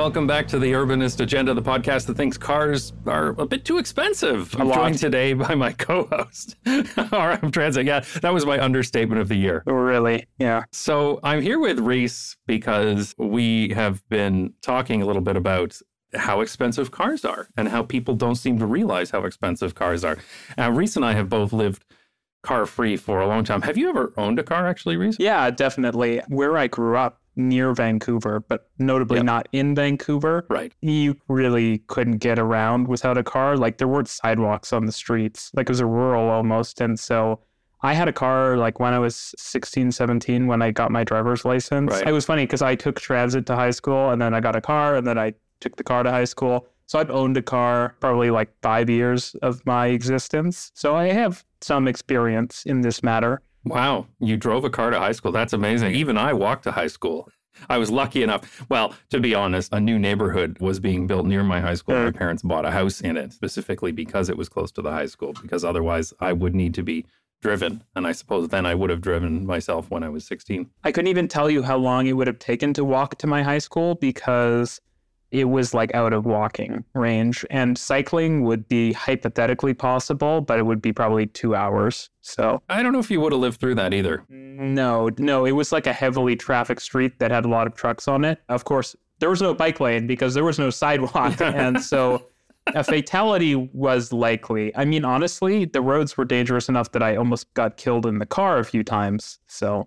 welcome back to the Urbanist Agenda, the podcast that thinks cars are a bit too expensive. I'm joined today by my co-host, RM Transit. Yeah, that was my understatement of the year. Really? Yeah. So I'm here with Reese because we have been talking a little bit about how expensive cars are and how people don't seem to realize how expensive cars are. Reese and I have both lived car-free for a long time. Have you ever owned a car, actually, Reese? Yeah, definitely. Where I grew up, near Vancouver, but notably not in Vancouver. Right. You really couldn't get around without a car. Like, there weren't sidewalks on the streets. Like, it was a rural almost. And so I had a car, like, when I was 16, 17, when I got my driver's license. Right. It was funny because I took transit to high school, and then I got a car, and then I took the car to high school. So I've owned a car probably like 5 years of my existence. So I have some experience in this matter. Wow, you drove a car to high school. That's amazing. Even I walked to high school. I was lucky enough. Well, to be honest, a new neighborhood was being built near my high school. My parents bought a house in it specifically because it was close to the high school, because otherwise I would need to be driven. And I suppose then I would have driven myself when I was 16. I couldn't even tell you how long it would have taken to walk to my high school because it was like out of walking range, and cycling would be hypothetically possible, but it would be probably 2 hours. So I don't know if you would have lived through that either. No, it was like a heavily trafficked street that had a lot of trucks on it. Of course, there was no bike lane because there was no sidewalk. And so a fatality was likely. I mean, honestly, the roads were dangerous enough that I almost got killed in the car a few times. So,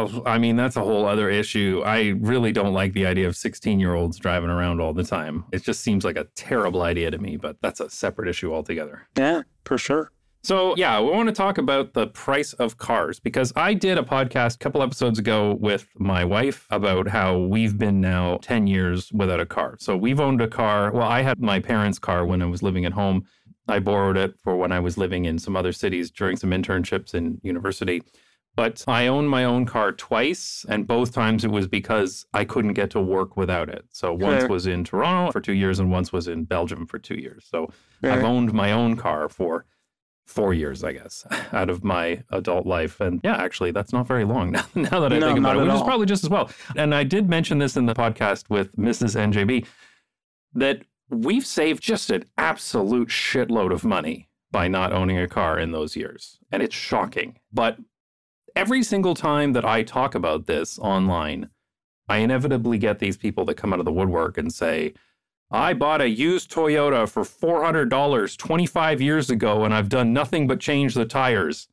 I mean, that's a whole other issue. I really don't like the idea of 16-year-olds driving around all the time. It just seems like a terrible idea to me, but that's a separate issue altogether. Yeah, for sure. So, yeah, we want to talk about the price of cars, because I did a podcast a couple episodes ago with my wife about how we've been now 10 years without a car. So we've owned a car. Well, I had my parents' car when I was living at home. I borrowed it for when I was living in some other cities during some internships in university. But I owned my own car twice, and both times it was because I couldn't get to work without it. So once was in Toronto for 2 years and once was in Belgium for 2 years. So I've owned my own car for 4 years, I guess, out of my adult life. And yeah, actually, that's not very long now that I think about it, which is probably just as well. And I did mention this in the podcast with Mrs. NJB, that we've saved just an absolute shitload of money by not owning a car in those years. And it's shocking. But every single time that I talk about this online, I inevitably get these people that come out of the woodwork and say, I bought a used Toyota for $400 25 years ago, and I've done nothing but change the tires.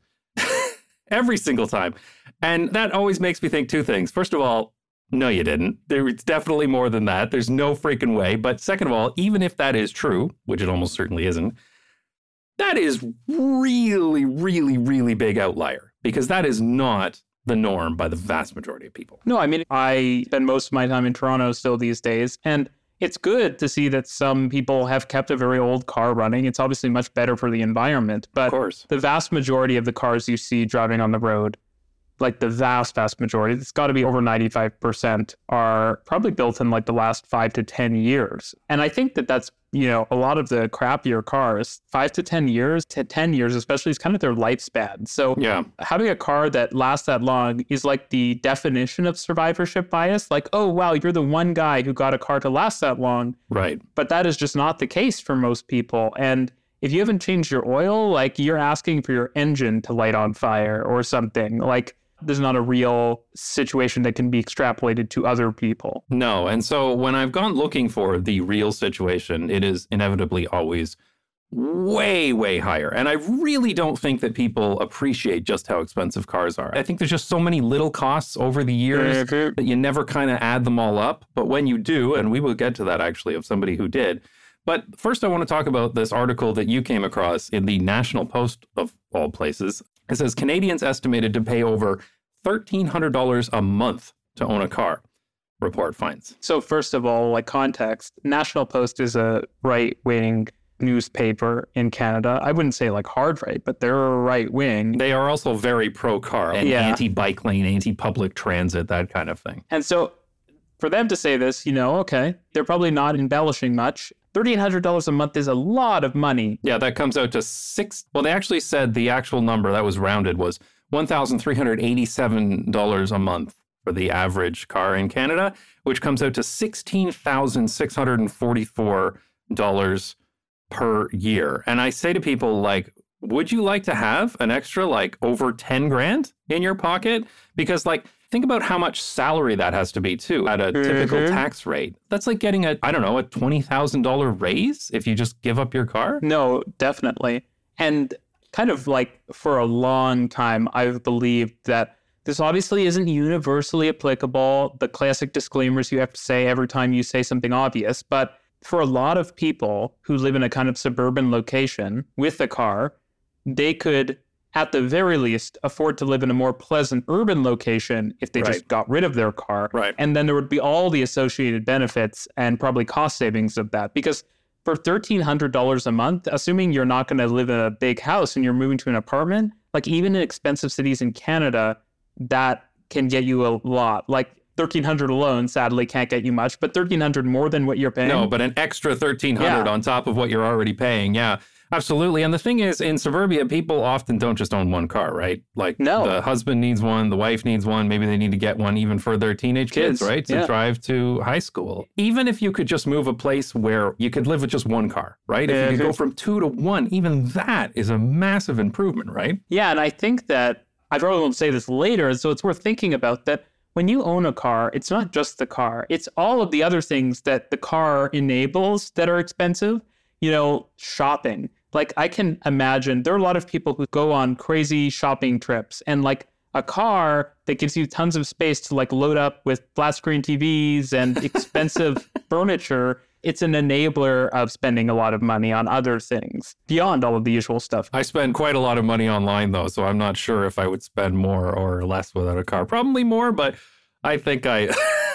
Every single time. And that always makes me think two things. First of all, no, you didn't. It's definitely more than that. There's no freaking way. But second of all, even if that is true, which it almost certainly isn't, that is really, really, really big outlier, because that is not the norm by the vast majority of people. No, I mean, I spend most of my time in Toronto still these days, and it's good to see that some people have kept a very old car running. It's obviously much better for the environment. But of course, the vast majority of the cars you see driving on the road, like the vast majority, it's got to be over 95%, are probably built in like the last 5 to 10 years. And I think that that's, a lot of the crappier cars, 5 to 10 years, to 10 years especially, is kind of their lifespan. So having a car that lasts that long is like the definition of survivorship bias. Like, oh, wow, you're the one guy who got a car to last that long. Right. But that is just not the case for most people. And if you haven't changed your oil, like, you're asking for your engine to light on fire or something. Like, there's not a real situation that can be extrapolated to other people. No. And so when I've gone looking for the real situation, it is inevitably always way, way higher. And I really don't think that people appreciate just how expensive cars are. I think there's just so many little costs over the years that you never kind of add them all up. But when you do, and we will get to that actually of somebody who did. But first, I want to talk about this article that you came across in the National Post of all places. It says Canadians estimated to pay over $1,300 a month to own a car, report finds. So first of all, like context, National Post is a right-wing newspaper in Canada. I wouldn't say like hard right, but they're right-wing. They are also very pro-car and anti-bike lane, anti-public transit, that kind of thing. And so for them to say this, okay, they're probably not embellishing much. $1,300 a month is a lot of money. Yeah, that comes out to they actually said the actual number that was rounded was $1,387 a month for the average car in Canada, which comes out to $16,644 per year. And I say to people, like, would you like to have an extra, like, over 10 grand in your pocket? Because, like, think about how much salary that has to be, too, at a typical tax rate. That's like getting a $20,000 raise if you just give up your car. No, definitely. And kind of like for a long time, I've believed that this obviously isn't universally applicable, the classic disclaimers you have to say every time you say something obvious. But for a lot of people who live in a kind of suburban location with a car, they could, at the very least, afford to live in a more pleasant urban location if they just got rid of their car. Right. And then there would be all the associated benefits and probably cost savings of that. Because for $1,300 a month, assuming you're not going to live in a big house and you're moving to an apartment, like even in expensive cities in Canada, that can get you a lot. Like $1,300 alone, sadly, can't get you much, but $1,300 more than what you're paying. No, but an extra $1,300 on top of what you're already paying. Yeah, absolutely. And the thing is, in suburbia, people often don't just own one car, right? Like the husband needs one, the wife needs one, maybe they need to get one even for their teenage kids, right? To drive to high school. Even if you could just move a place where you could live with just one car, right? If you could go from 2 to 1, even that is a massive improvement, right? Yeah, and I think that, I probably won't say this later, so it's worth thinking about that. When you own a car, it's not just the car. It's all of the other things that the car enables that are expensive. You know, shopping. Like, I can imagine there are a lot of people who go on crazy shopping trips, and like a car that gives you tons of space to like load up with flat screen TVs and expensive furniture. It's an enabler of spending a lot of money on other things beyond all of the usual stuff. I spend quite a lot of money online, though, so I'm not sure if I would spend more or less without a car. Probably more, but I think I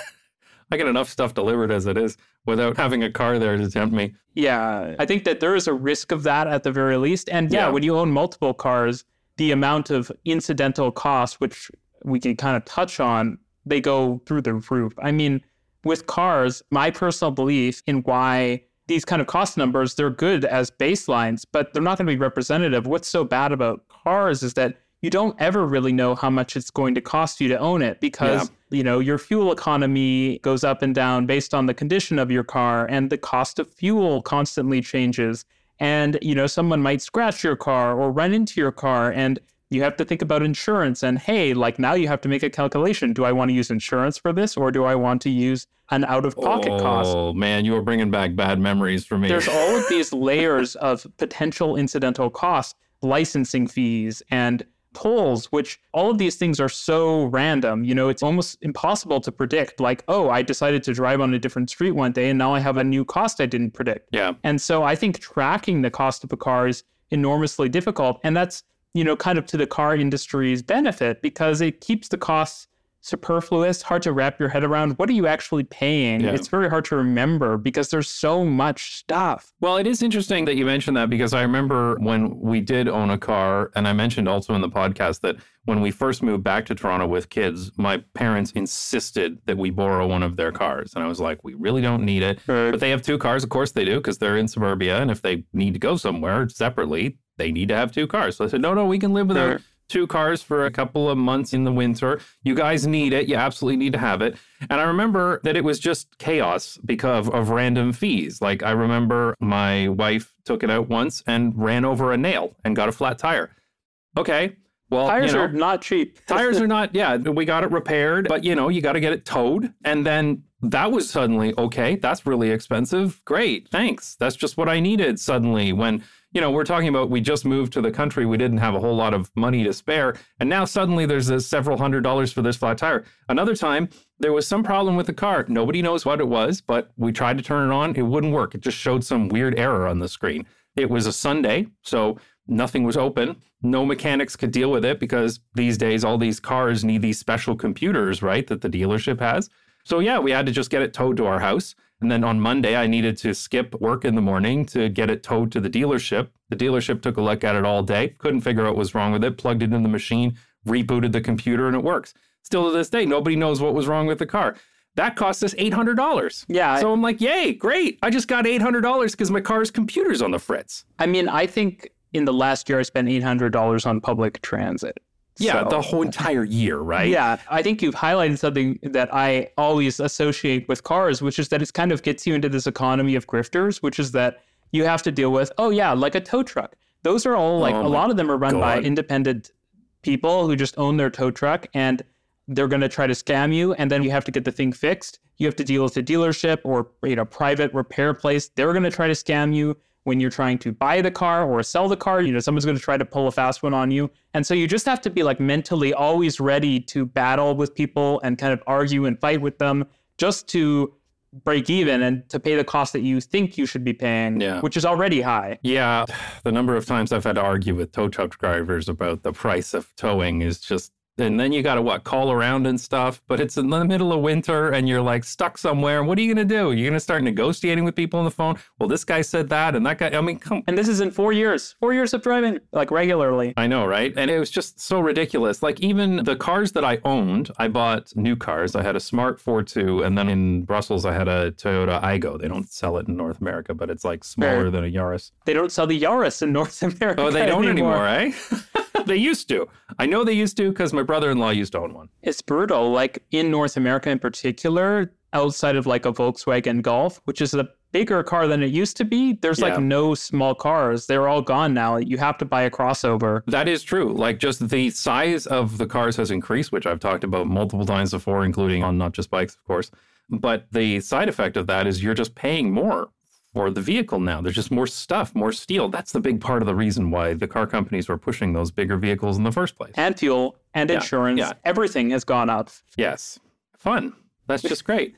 get enough stuff delivered as it is without having a car there to tempt me. Yeah, I think that there is a risk of that at the very least. And when you own multiple cars, the amount of incidental costs, which we can kind of touch on, they go through the roof. I mean, with cars, my personal belief in why these kind of cost numbers, they're good as baselines, but they're not going to be representative. What's so bad about cars is that you don't ever really know how much it's going to cost you to own it because, you know, your fuel economy goes up and down based on the condition of your car, and the cost of fuel constantly changes. And, you know, someone might scratch your car or run into your car, and you have to think about insurance. And hey, like now you have to make a calculation. Do I want to use insurance for this, or do I want to use an out-of-pocket cost? Oh, man, you are bringing back bad memories for me. There's all of these layers of potential incidental costs, licensing fees and tolls, which all of these things are so random. You know, it's almost impossible to predict. Like, oh, I decided to drive on a different street one day, and now I have a new cost I didn't predict. Yeah. And so I think tracking the cost of a car is enormously difficult. And that's, you know, kind of to the car industry's benefit because it keeps the costs superfluous, hard to wrap your head around. What are you actually paying? Yeah. It's very hard to remember because there's so much stuff. Well, it is interesting that you mentioned that because I remember when we did own a car, and I mentioned also in the podcast that when we first moved back to Toronto with kids, my parents insisted that we borrow one of their cars. And I was like, we really don't need it. Right. But they have 2 cars. Of course they do, because they're in suburbia. And if they need to go somewhere separately, they need to have 2 cars. So I said, no, we can live without 2 cars for a couple of months in the winter. You guys need it. You absolutely need to have it. And I remember that it was just chaos because of random fees. Like I remember my wife took it out once and ran over a nail and got a flat tire. Okay. Well, tires are not cheap. Tires are not. Yeah, we got it repaired, but you know, you got to get it towed. And then that was suddenly, okay, that's really expensive. Great. Thanks. That's just what I needed suddenly when, you know, we're talking about we just moved to the country. We didn't have a whole lot of money to spare. And now suddenly there's several $100s for this flat tire. Another time, there was some problem with the car. Nobody knows what it was, but we tried to turn it on. It wouldn't work. It just showed some weird error on the screen. It was a Sunday, so nothing was open. No mechanics could deal with it because these days all these cars need these special computers, right, that the dealership has. So yeah, we had to just get it towed to our house. And then on Monday, I needed to skip work in the morning to get it towed to the dealership. The dealership took a look at it all day, couldn't figure out what was wrong with it, plugged it in the machine, rebooted the computer, and it works. Still to this day, nobody knows what was wrong with the car. That cost us $800. Yeah. So I'm like, yay, great. I just got $800 because my car's computer's on the fritz. I mean, I think in the last year, I spent $800 on public transit. Yeah, So- the whole entire year, right? Yeah, I think you've highlighted something that I always associate with cars, which is that it kind of gets you into this economy of grifters, which is that you have to deal with, oh yeah, like a tow truck. Those are all like, Oh a my lot of them are run by God. independent people who just own their tow truck, and they're going to try to scam you, and then you have to get the thing fixed. You have to deal with a dealership or private repair place. They're going to try to scam you when you're trying to buy the car or sell the car. Someone's going to try to pull a fast one on you. And so you just have to be like mentally always ready to battle with people and kind of argue and fight with them just to break even and to pay the cost that you think you should be paying, Yeah. which is already high. Yeah, the number of times I've had to argue with tow truck drivers about the price of towing is just, and then you got to call around and stuff, but it's in the middle of winter and you're like stuck somewhere. What are you going to do? You're going to start negotiating with people on the phone? Well, this guy said that and that guy, I mean, come. And this is in 4 years of driving, like regularly. I know, right? And it was just so ridiculous. Like even the cars that I owned, I bought new cars. I had a Smart 4.2, and then in Brussels, I had a Toyota Aygo. They don't sell it in North America, but it's like smaller Fair. than a Yaris. They don't sell the Yaris in North America. Oh, they don't anymore, eh? They used to. I know they used to because my brother-in-law used to own one. It's brutal. Like in North America in particular, outside of like a Volkswagen Golf, which is a bigger car than it used to be, there's like Yeah. no small cars. They're all gone now. You have to buy a crossover. That is true. Like just the size of the cars has increased, which I've talked about multiple times before, including on Not Just Bikes, of course. But the side effect of that is you're just paying more for the vehicle now. There's just more stuff, more steel. That's the big part of the reason why the car companies were pushing those bigger vehicles in the first place. And fuel and Yeah, insurance. yeah. Everything has gone up. Yes. Fun. That's just great.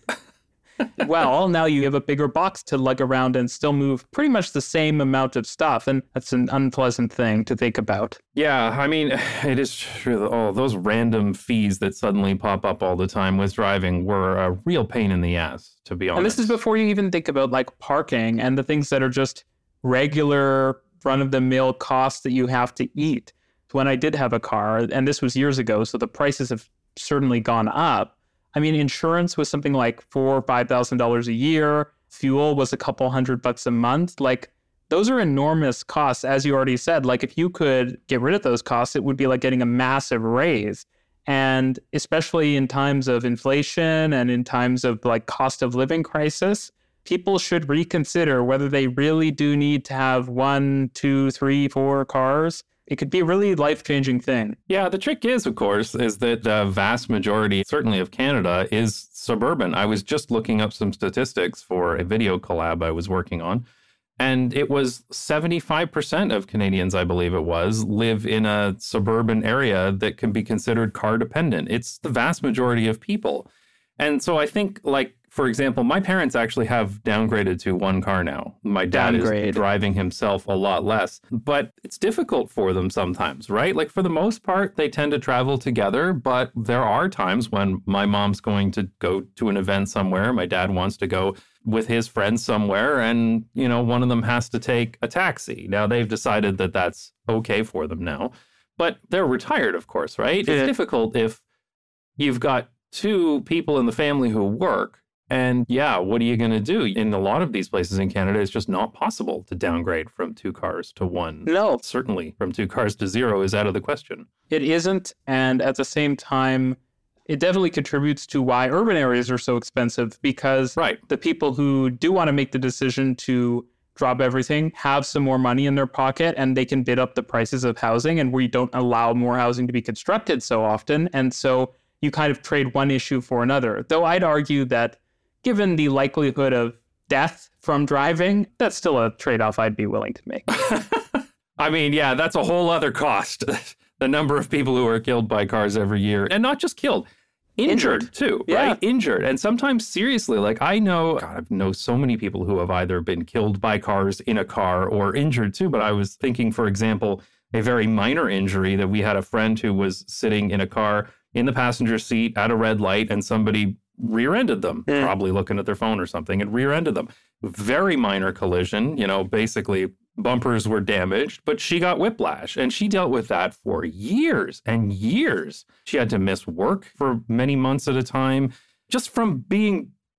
Well, now you have a bigger box to lug around and still move pretty much the same amount of stuff. And that's an unpleasant thing to think about. Yeah, I mean, it is true. Oh, those random fees that suddenly pop up all the time with driving were a real pain in the ass, to be honest. And this is before you even think about like parking and the things that are just regular run-of-the-mill costs that you have to eat. When I did have a car, and this was years ago, so the prices have certainly gone up. I mean, insurance was something like $4,000 or $5,000 a year. Fuel was a couple $100 a month. Like, those are enormous costs, as you already said. Like, if you could get rid of those costs, it would be like getting a massive raise. And especially in times of inflation and in times of like cost of living crisis, people should reconsider whether they really do need to have 1, 2, 3, 4 cars. It could be a really life-changing thing. Yeah, the trick is, of course, is that the vast majority, certainly of Canada, is suburban. I was just looking up some statistics for a video collab I was working on, and it was 75% of Canadians, I believe it was, live in a suburban area that can be considered car dependent. It's the vast majority of people. And so I think, like, for example, my parents actually have downgraded to one car now. My dad Downgrade. is driving himself a lot less, but it's difficult for them sometimes, right? Like for the most part, they tend to travel together, but there are times when my mom's going to go to an event somewhere. My dad wants to go with his friends somewhere, and, you know, one of them has to take a taxi. Now, they've decided that that's okay for them now, but they're retired, of course, right? Yeah. It's difficult if you've got two people in the family who work. And yeah, what are you going to do? In a lot of these places in Canada, it's just not possible to downgrade from 2 cars to 1. No, Certainly from 2 cars to 0 is out of the question. it isn't. And at the same time, it definitely contributes to why urban areas are so expensive, because Right. the people who do want to make the decision to drop everything have some more money in their pocket, and they can bid up the prices of housing, and we don't allow more housing to be constructed so often. And so you kind of trade one issue for another. Though I'd argue that given the likelihood of death from driving, that's still a trade-off I'd be willing to make. I mean, yeah, that's a whole other cost. The number of people who are killed by cars every year, and not just killed, injured too, Yeah. right? Injured. And sometimes seriously, like I know so many people who have either been killed by cars in a car or injured too. But I was thinking, for example, a very minor injury that we had a friend who was sitting in a car in the passenger seat at a red light, and somebody rear-ended them, probably looking at their phone or something, and rear-ended them. Very minor collision, you know, basically bumpers were damaged, but she got whiplash, and she dealt with that for years and years. She had to miss work for many months at a time just from being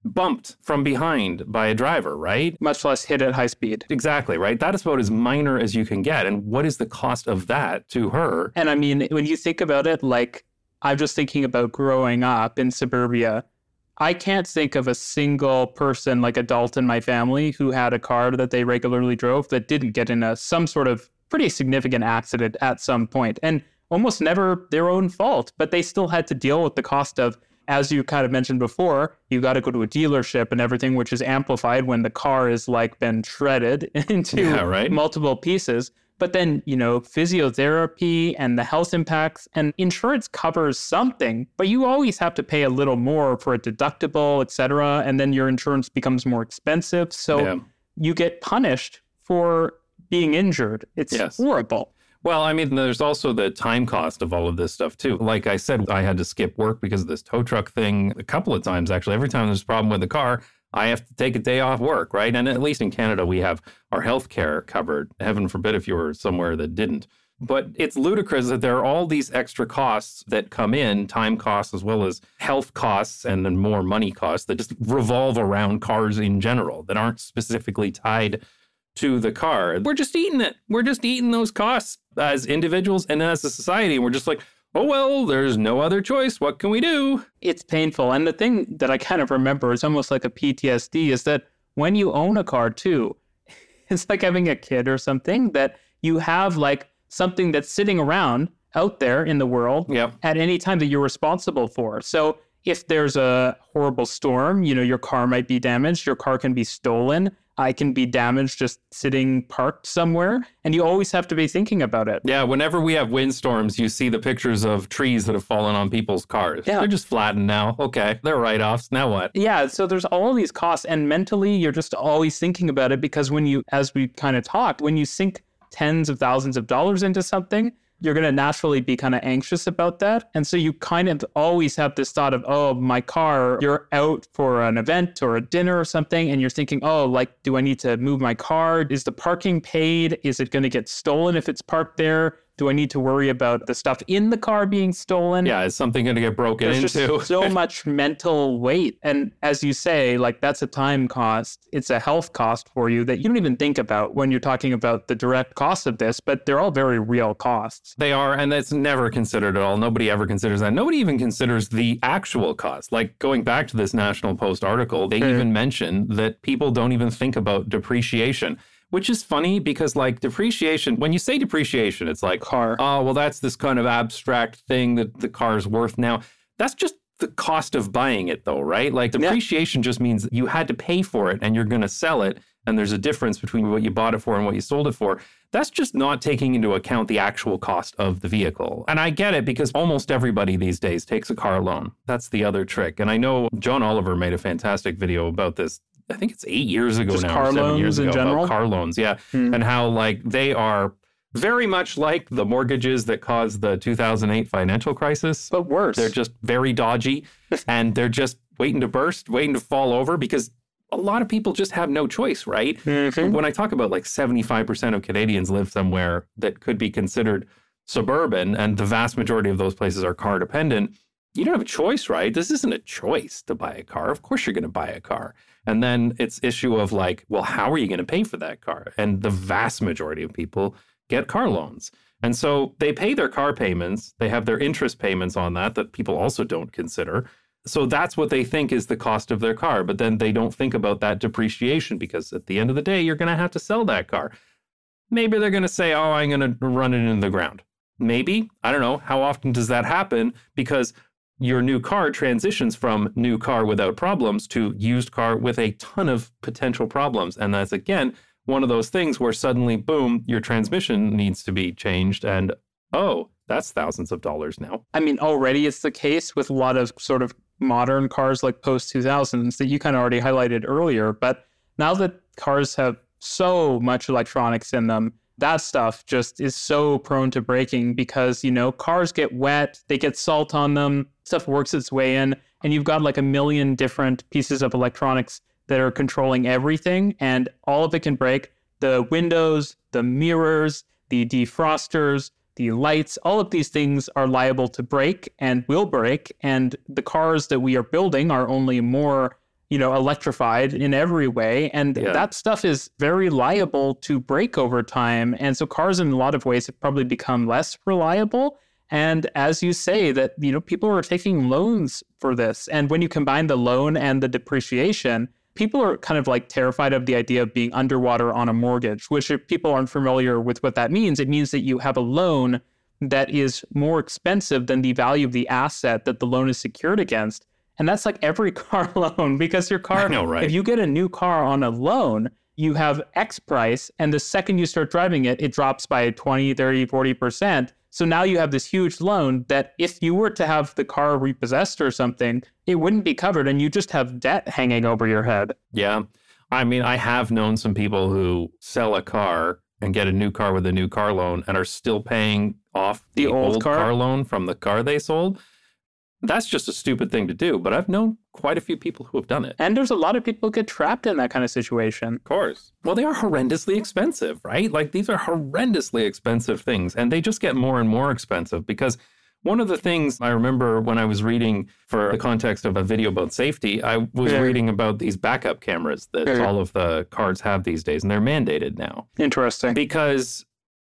bumped from behind by a driver, right? Much less hit at high speed. Exactly, right? That is about as minor as you can get. And what is the cost of that to her? And I mean, when you think about it, like, I'm just thinking about growing up in suburbia. I can't think of a single person, like adult in my family, who had a car that they regularly drove that didn't get in some sort of pretty significant accident at some point. And almost never their own fault, but they still had to deal with the cost of, as you kind of mentioned before, you got to go to a dealership and everything, which is amplified when the car is like been shredded into multiple pieces. But then, physiotherapy and the health impacts, and insurance covers something, but you always have to pay a little more for a deductible, et cetera. And then your insurance becomes more expensive. So you get punished for being injured. It's horrible. Well, I mean, there's also the time cost of all of this stuff, too. Like I said, I had to skip work because of this tow truck thing a couple of times, actually. Every time there's a problem with the car, I have to take a day off work, right? And at least in Canada, we have our health care covered. Heaven forbid if you were somewhere that didn't. But it's ludicrous that there are all these extra costs that come in, time costs as well as health costs and then more money costs that just revolve around cars in general that aren't specifically tied to the car. We're just eating it. We're just eating those costs as individuals and as a society. And we're just like, oh, well, there's no other choice. What can we do? It's painful. And the thing that I kind of remember is almost like a PTSD is that when you own a car too, it's like having a kid or something, that you have like something that's sitting around out there in the world at any time that you're responsible for. So if there's a horrible storm, your car might be damaged, your car can be stolen. I can be damaged just sitting parked somewhere, and you always have to be thinking about it. Yeah, whenever we have windstorms, you see the pictures of trees that have fallen on people's cars. Yeah. They're just flattened now. Okay, they're write-offs. Now what? Yeah, so there's all these costs, and mentally, you're just always thinking about it because when you, as we kind of talked, when you sink tens of thousands of dollars into something, you're going to naturally be kind of anxious about that. And so you kind of always have this thought of, oh, my car, you're out for an event or a dinner or something, and you're thinking, oh, like, do I need to move my car? Is the parking paid? Is it going to get stolen if it's parked there? Do I need to worry about the stuff in the car being stolen? Yeah, is something going to get broken into? There's just so much mental weight. And as you say, like, that's a time cost. It's a health cost for you that you don't even think about when you're talking about the direct cost of this, but they're all very real costs. They are, and that's never considered at all. Nobody ever considers that. Nobody even considers the actual cost. Like, going back to this National Post article, they even mention that people don't even think about depreciation. Which is funny because, like, depreciation, when you say depreciation, it's like, car. Oh, well, that's this kind of abstract thing that the car is worth now. That's just the cost of buying it, though, right? Like, depreciation just means you had to pay for it and you're going to sell it. And there's a difference between what you bought it for and what you sold it for. That's just not taking into account the actual cost of the vehicle. And I get it because almost everybody these days takes a car loan. That's the other trick. And I know John Oliver made a fantastic video about this. I think it's 8 years ago just now, car or 7 years ago, in general? about car loans, and how, like, they are very much like the mortgages that caused the 2008 financial crisis. But worse. They're just very dodgy, and they're just waiting to burst, waiting to fall over, because a lot of people just have no choice, right? Mm-hmm. When I talk about, like, 75% of Canadians live somewhere that could be considered suburban, and the vast majority of those places are car dependent, you don't have a choice, right? This isn't a choice to buy a car. Of course you're going to buy a car. And then it's issue of like, well, how are you going to pay for that car? And the vast majority of people get car loans. And so they pay their car payments. They have their interest payments on that people also don't consider. So that's what they think is the cost of their car. But then they don't think about that depreciation because at the end of the day, you're going to have to sell that car. Maybe they're going to say, oh, I'm going to run it into the ground. Maybe. I don't know. How often does that happen? Because your new car transitions from new car without problems to used car with a ton of potential problems. And that's, again, one of those things where suddenly, boom, your transmission needs to be changed. And, oh, that's thousands of dollars now. I mean, already it's the case with a lot of sort of modern cars like post-2000s that you kind of already highlighted earlier. But now that cars have so much electronics in them, that stuff just is so prone to breaking because, cars get wet, they get salt on them, stuff works its way in, and you've got like a million different pieces of electronics that are controlling everything, and all of it can break. The windows, the mirrors, the defrosters, the lights, all of these things are liable to break and will break, and the cars that we are building are only more electrified in every way. And that stuff is very liable to break over time. And so cars in a lot of ways have probably become less reliable. And as you say that, people are taking loans for this. And when you combine the loan and the depreciation, people are kind of like terrified of the idea of being underwater on a mortgage, which if people aren't familiar with what that means, it means that you have a loan that is more expensive than the value of the asset that the loan is secured against. And that's like every car loan, because your car, I know, right? If you get a new car on a loan, you have X price. And the second you start driving it, it drops by 20, 30, 40%. So now you have this huge loan that if you were to have the car repossessed or something, it wouldn't be covered and you just have debt hanging over your head. Yeah. I mean, I have known some people who sell a car and get a new car with a new car loan and are still paying off the old car loan from the car they sold. That's just a stupid thing to do, but I've known quite a few people who have done it. And there's a lot of people who get trapped in that kind of situation. Of course. Well, they are horrendously expensive, right? Like, these are horrendously expensive things, and they just get more and more expensive because one of the things I remember when I was reading for the context of a video about safety, I was reading about these backup cameras that all of the cars have these days, and they're mandated now. Interesting. Because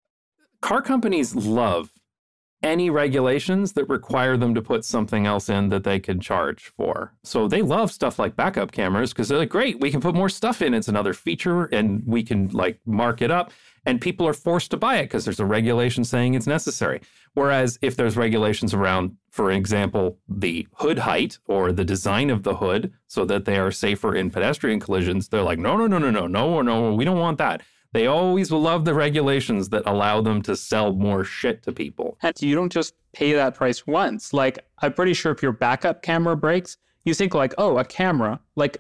car companies love any regulations that require them to put something else in that they can charge for. So they love stuff like backup cameras because they're like, great, we can put more stuff in. It's another feature and we can like mark it up. And people are forced to buy it because there's a regulation saying it's necessary. Whereas if there's regulations around, for example, the hood height or the design of the hood so that they are safer in pedestrian collisions, they're like, no, we don't want that. They always will love the regulations that allow them to sell more shit to people. And you don't just pay that price once. Like, I'm pretty sure if your backup camera breaks, you think like, oh, a camera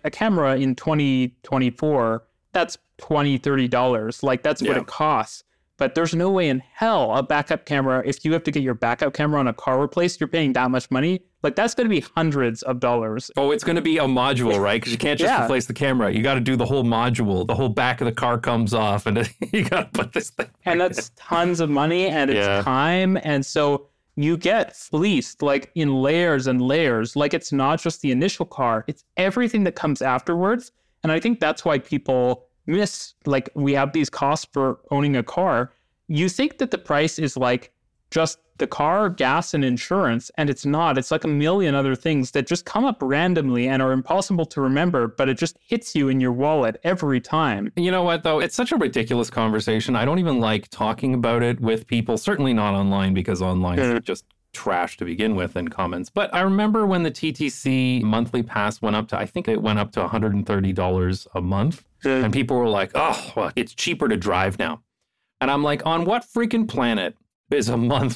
in 2024, that's $20, $30. Like, that's what it costs. But there's no way in hell a backup camera, if you have to get your backup camera on a car replaced, you're paying that much money. Like, that's going to be hundreds of dollars. Oh, it's going to be a module, right? Because you can't just replace the camera. You got to do the whole module. The whole back of the car comes off and you got to put this thing. And that's tons of money and it's time. And so you get fleeced like in layers and layers. Like, it's not just the initial car. It's everything that comes afterwards. And I think that's why people miss, like, we have these costs for owning a car. You think that the price is like just the car, gas, and insurance, and it's not. It's like a million other things that just come up randomly and are impossible to remember, but it just hits you in your wallet every time. You know what, though? It's such a ridiculous conversation. I don't even like talking about it with people, certainly not online, because online is just trash to begin with in comments. But I remember when the TTC monthly pass went up to, I think it went up to $130 a month. And people were like, oh, well, it's cheaper to drive now. And I'm like, on what freaking planet is a month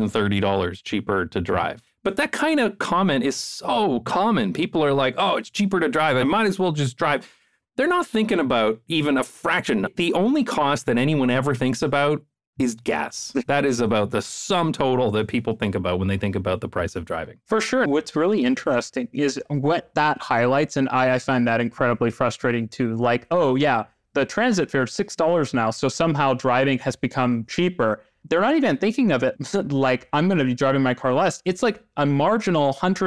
$130 cheaper to drive? But that kind of comment is so common. People are like, oh, it's cheaper to drive. I might as well just drive. They're not thinking about even a fraction. The only cost that anyone ever thinks about is gas. That is about the sum total that people think about when they think about the price of driving. For sure. What's really interesting is what that highlights, and I find that incredibly frustrating too. Like, oh yeah, the transit fare is $6 now, so somehow driving has become cheaper. They're not even thinking of it like, I'm going to be driving my car less. It's like a marginal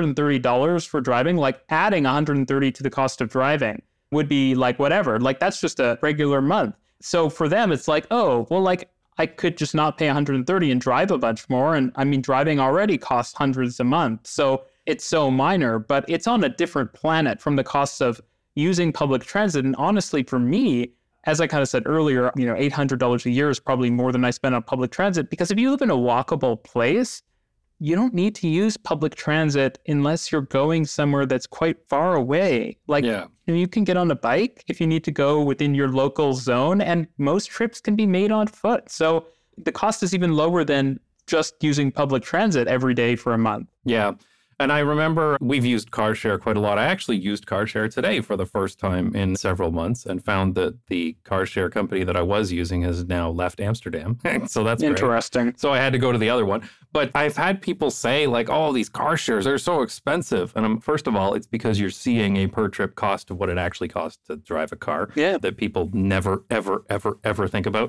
$130 for driving, like adding $130 to the cost of driving would be like whatever. Like, that's just a regular month. So for them, it's like, oh, well, like, I could just not pay $130 and drive a bunch more. And I mean, driving already costs hundreds a month. So it's so minor, but it's on a different planet from the costs of using public transit. And honestly, for me, as I kind of said earlier, $800 a year is probably more than I spend on public transit, because if you live in a walkable place, you don't need to use public transit unless you're going somewhere that's quite far away. Like, you can get on a bike if you need to go within your local zone, and most trips can be made on foot. So the cost is even lower than just using public transit every day for a month. Yeah. And I remember we've used CarShare quite a lot. I actually used CarShare today for the first time in several months and found that the CarShare company that I was using has now left Amsterdam. So that's interesting. Great. So I had to go to the other one. But I've had people say like, oh, these car shares are so expensive. And first of all, it's because you're seeing a per trip cost of what it actually costs to drive a car that people never, ever, ever, ever think about.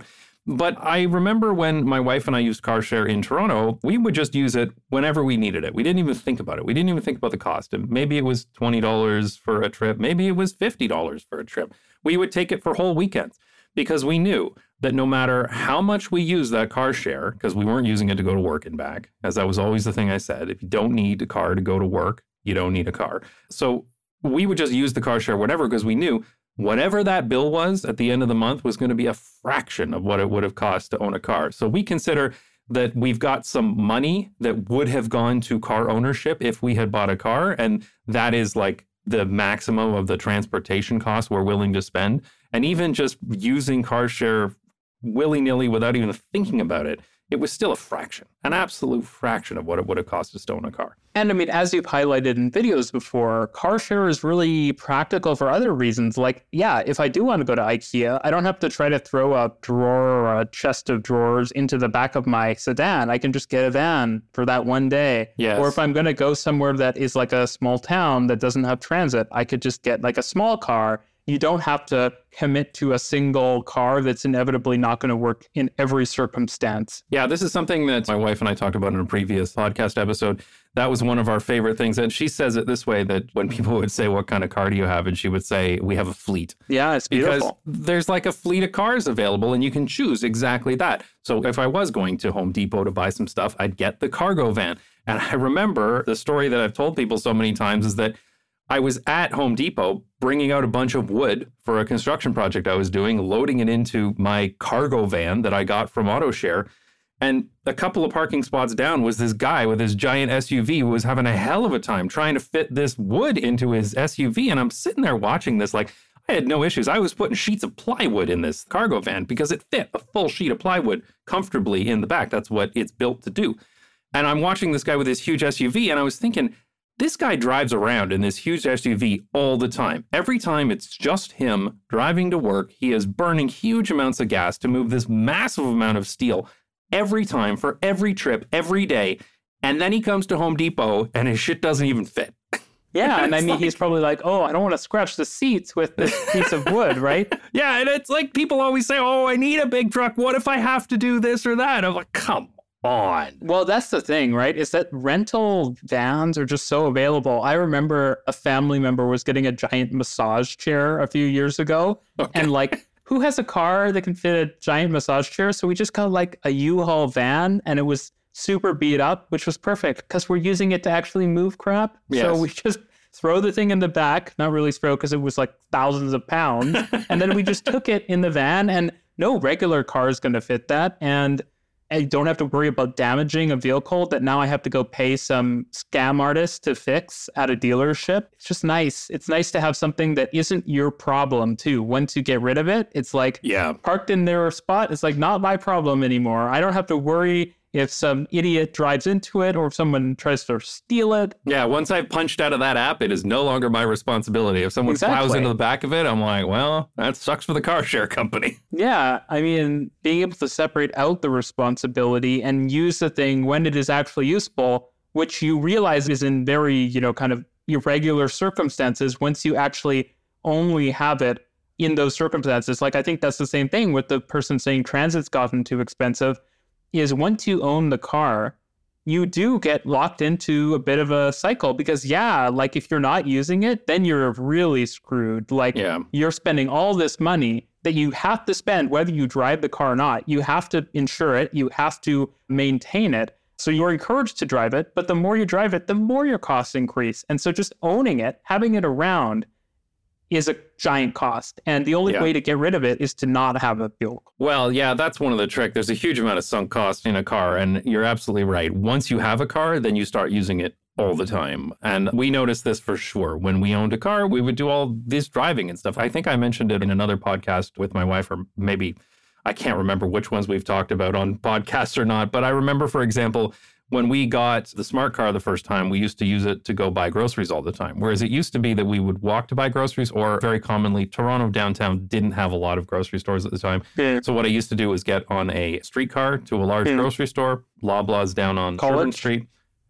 But I remember when my wife and I used car share in Toronto, we would just use it whenever we needed it. We didn't even think about it. We didn't even think about the cost. And maybe it was $20 for a trip. Maybe it was $50 for a trip. We would take it for whole weekends because we knew that no matter how much we use that car share, because we weren't using it to go to work and back, as that was always the thing I said, if you don't need a car to go to work, you don't need a car. So we would just use the car share whatever because we knew whatever that bill was at the end of the month was going to be a fraction of what it would have cost to own a car. So we consider that we've got some money that would have gone to car ownership if we had bought a car. And that is like the maximum of the transportation costs we're willing to spend. And even just using car share willy-nilly without even thinking about it, it was still a fraction, an absolute fraction of what it would have cost us to own a car. And I mean, as you've highlighted in videos before, car share is really practical for other reasons. Like, yeah, if I do want to go to IKEA, I don't have to try to throw a drawer or a chest of drawers into the back of my sedan. I can just get a van for that one day. Yes. Or if I'm going to go somewhere that is like a small town that doesn't have transit, I could just get like a small car. You don't have to commit to a single car that's inevitably not going to work in every circumstance. Yeah, this is something that my wife and I talked about in a previous podcast episode. That was one of our favorite things. And she says it this way, that when people would say, what kind of car do you have? And she would say, we have a fleet. Yeah, it's beautiful. Because there's like a fleet of cars available and you can choose exactly that. So if I was going to Home Depot to buy some stuff, I'd get the cargo van. And I remember the story that I've told people so many times is that I was at Home Depot bringing out a bunch of wood for a construction project I was doing, loading it into my cargo van that I got from AutoShare. And a couple of parking spots down was this guy with his giant SUV who was having a hell of a time trying to fit this wood into his SUV. And I'm sitting there watching this like I had no issues. I was putting sheets of plywood in this cargo van because it fit a full sheet of plywood comfortably in the back. That's what it's built to do. And I'm watching this guy with this huge SUV and I was thinking, this guy drives around in this huge SUV all the time. Every time it's just him driving to work, he is burning huge amounts of gas to move this massive amount of steel every time for every trip, every day. And then he comes to Home Depot and his shit doesn't even fit. Yeah, and I mean, he's probably like, oh, I don't want to scratch the seats with this piece of wood, right? Yeah, and it's like people always say, oh, I need a big truck. What if I have to do this or that? I'm like, come on. Well, that's the thing, right? Is that rental vans are just so available. I remember a family member was getting a giant massage chair a few years ago. Okay. And like, who has a car that can fit a giant massage chair? So we just got like a U-Haul van and it was super beat up, which was perfect because we're using it to actually move crap. Yes. So we just throw the thing in the back, not really throw because it was like thousands of pounds. And then we just took it in the van and no regular car is going to fit that. And I don't have to worry about damaging a vehicle that now I have to go pay some scam artist to fix at a dealership. It's just nice. It's nice to have something that isn't your problem too. Once you get rid of it, it's like parked in their spot. It's like not my problem anymore. I don't have to worry if some idiot drives into it or if someone tries to steal it. Yeah, once I've punched out of that app, it is no longer my responsibility. If someone plows into the back of it, I'm like, well, that sucks for the car share company. Yeah, I mean, being able to separate out the responsibility and use the thing when it is actually useful, which you realize is in very, kind of irregular circumstances once you actually only have it in those circumstances. Like, I think that's the same thing with the person saying transit's gotten too expensive. Is once you own the car, you do get locked into a bit of a cycle because, like if you're not using it, then you're really screwed. Like you're spending all this money that you have to spend, whether you drive the car or not. You have to insure it. You have to maintain it. So you're encouraged to drive it. But the more you drive it, the more your costs increase. And so just owning it, having it around is a giant cost. And the only way to get rid of it is to not have a fuel. Well, yeah, that's one of the tricks. There's a huge amount of sunk cost in a car. And you're absolutely right. Once you have a car, then you start using it all the time. And we noticed this for sure. When we owned a car, we would do all this driving and stuff. I think I mentioned it in another podcast with my wife, or maybe I can't remember which ones we've talked about on podcasts or not. But I remember, for example, when we got the smart car the first time, we used to use it to go buy groceries all the time. Whereas it used to be that we would walk to buy groceries, or very commonly, Toronto downtown didn't have a lot of grocery stores at the time. Yeah. So what I used to do was get on a streetcar to a large grocery store, Loblaws down on Sherbourne Street.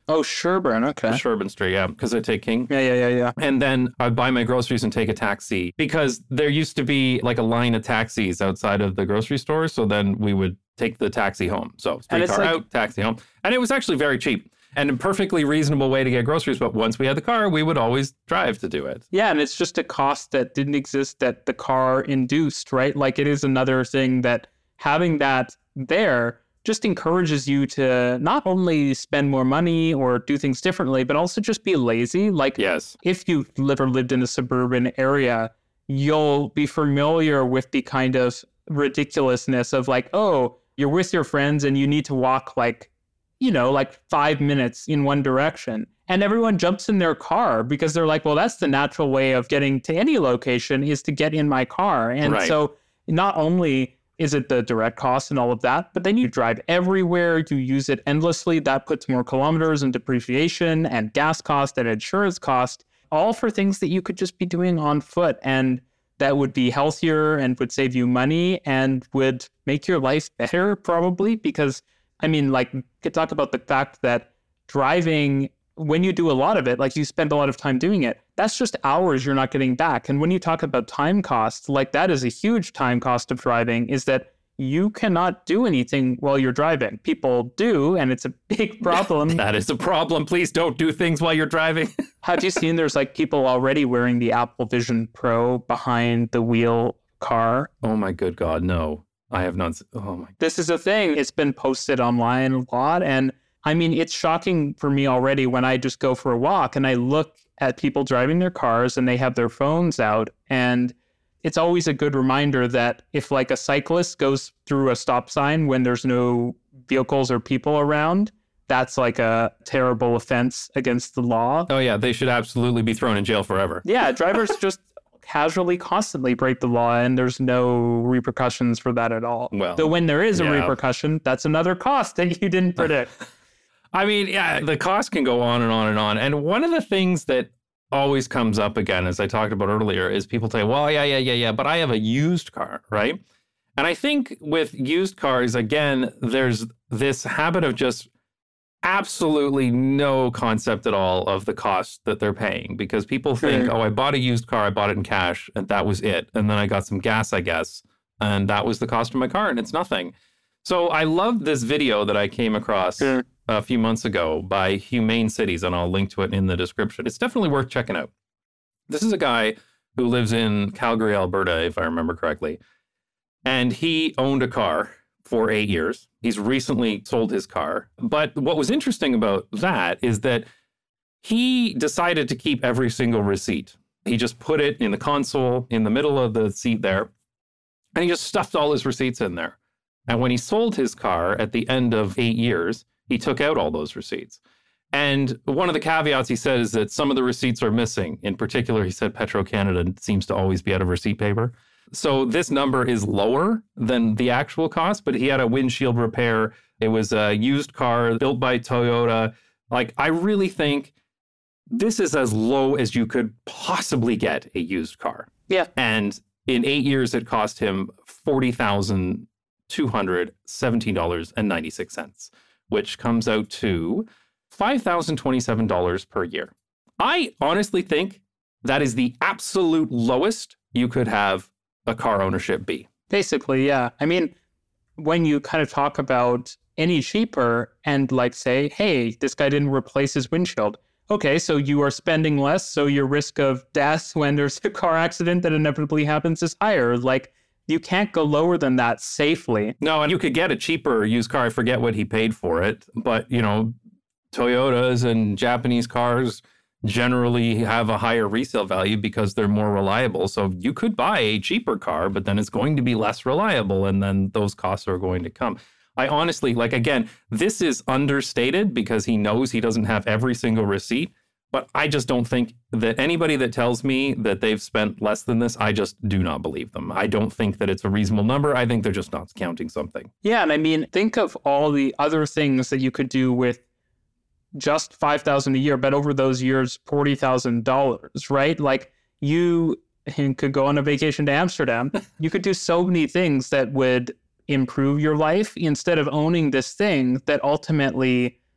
Oh, Sherburne. Okay. Sherburne Street, yeah, because I take King. Yeah. And then I'd buy my groceries and take a taxi because there used to be like a line of taxis outside of the grocery store. So then we would take the taxi home. So streetcar out, taxi home. And it was actually very cheap and a perfectly reasonable way to get groceries. But once we had the car, we would always drive to do it. Yeah, and it's just a cost that didn't exist that the car induced, right? Like it is another thing that having that there just encourages you to not only spend more money or do things differently, but also just be lazy. Like, yes, if you've lived in a suburban area, you'll be familiar with the kind of ridiculousness of like, oh, you're with your friends and you need to walk like 5 minutes in one direction. And everyone jumps in their car because they're like, well, that's the natural way of getting to any location is to get in my car. And so not only is it the direct cost and all of that, but then you drive everywhere, you use it endlessly. That puts more kilometers and depreciation and gas cost and insurance cost, all for things that you could just be doing on foot. And that would be healthier and would save you money and would make your life better probably. Because, I mean, like, you could talk about the fact that driving, when you do a lot of it, like you spend a lot of time doing it, that's just hours you're not getting back. And when you talk about time costs, like that is a huge time cost of driving, is that you cannot do anything while you're driving. People do, and it's a big problem. That is a problem. Please don't do things while you're driving. Have you seen there's like people already wearing the Apple Vision Pro behind the wheel car? Oh my good God, no. I have not. Oh my. This is a thing. It's been posted online a lot. And I mean, it's shocking for me already when I just go for a walk and I look at people driving their cars and they have their phones out. And it's always a good reminder that if like a cyclist goes through a stop sign when there's no vehicles or people around, that's like a terrible offense against the law. Oh yeah, they should absolutely be thrown in jail forever. Yeah, drivers just casually constantly break the law and there's no repercussions for that at all. Well, though when there is a repercussion, that's another cost that you didn't predict. I mean, yeah, the cost can go on and on and on. And one of the things that always comes up again, as I talked about earlier, is people say, well, yeah, but I have a used car, right? And I think with used cars, again, there's this habit of just absolutely no concept at all of the cost that they're paying, because people think, oh, I bought a used car, I bought it in cash, and that was it. And then I got some gas, I guess, and that was the cost of my car, and it's nothing. So I love this video that I came across a few months ago by Humane Cities, and I'll link to it in the description. It's definitely worth checking out. This is a guy who lives in Calgary, Alberta, if I remember correctly, and he owned a car for 8 years. He's recently sold his car. But what was interesting about that is that he decided to keep every single receipt. He just put it in the console in the middle of the seat there, and he just stuffed all his receipts in there. And when he sold his car at the end of 8 years, he took out all those receipts. And one of the caveats he said is that some of the receipts are missing. In particular, he said Petro-Canada seems to always be out of receipt paper. So this number is lower than the actual cost, but he had a windshield repair. It was a used car built by Toyota. Like, I really think this is as low as you could possibly get a used car. Yeah. And in 8 years, it cost him $40,217.96, which comes out to $5,027 per year. I honestly think that is the absolute lowest you could have a car ownership be. Basically, yeah. I mean, when you kind of talk about any cheaper and like say, hey, this guy didn't replace his windshield. Okay, so you are spending less, so your risk of death when there's a car accident that inevitably happens is higher. Like, you can't go lower than that safely. No, and you could get a cheaper used car. I forget what he paid for it. But, you know, Toyotas and Japanese cars generally have a higher resale value because they're more reliable. So you could buy a cheaper car, but then it's going to be less reliable. And then those costs are going to come. I honestly, like, again, this is understated because he knows he doesn't have every single receipt. But I just don't think that anybody that tells me that they've spent less than this, I just do not believe them. I don't think that it's a reasonable number. I think they're just not counting something. Yeah, and I mean, think of all the other things that you could do with just $5,000 a year, but over those years, $40,000, right? Like, you could go on a vacation to Amsterdam. You could do so many things that would improve your life instead of owning this thing that ultimately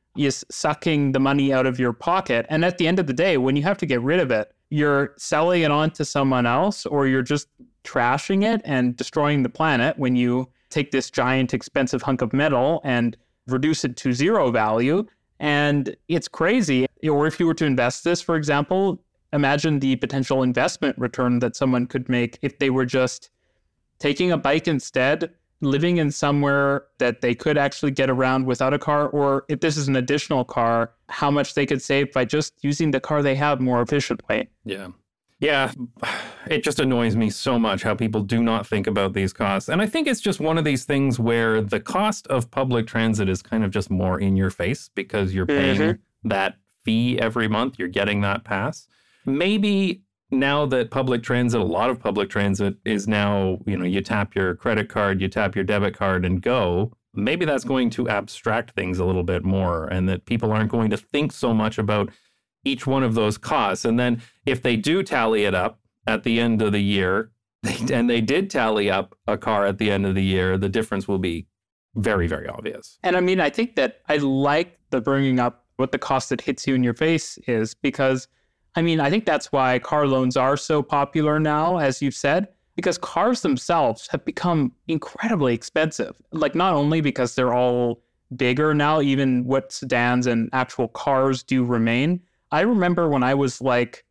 is sucking the money out of your pocket. And at the end of the day, when you have to get rid of it, you're selling it on to someone else, or you're just trashing it and destroying the planet when you take this giant expensive hunk of metal and reduce it to zero value. And it's crazy. Or if you were to invest this, for example, imagine the potential investment return that someone could make if they were just taking a bike instead, living in somewhere that they could actually get around without a car, or if this is an additional car, how much they could save by just using the car they have more efficiently. Yeah. Yeah, it just annoys me so much how people do not think about these costs. And I think it's just one of these things where the cost of public transit is kind of just more in your face because you're paying that fee every month. You're getting that pass. Maybe now that public transit, a lot of public transit is now, you tap your credit card, you tap your debit card and go. Maybe that's going to abstract things a little bit more and that people aren't going to think so much about each one of those costs. And then if they do tally it up at the end of the year, and they did tally up a car at the end of the year, the difference will be very, very obvious. And I mean, I think that I like the bringing up what the cost that hits you in your face is because, I mean, I think that's why car loans are so popular now, as you've said, because cars themselves have become incredibly expensive. Like, not only because they're all bigger now, even what sedans and actual cars do remain. I remember when I was like,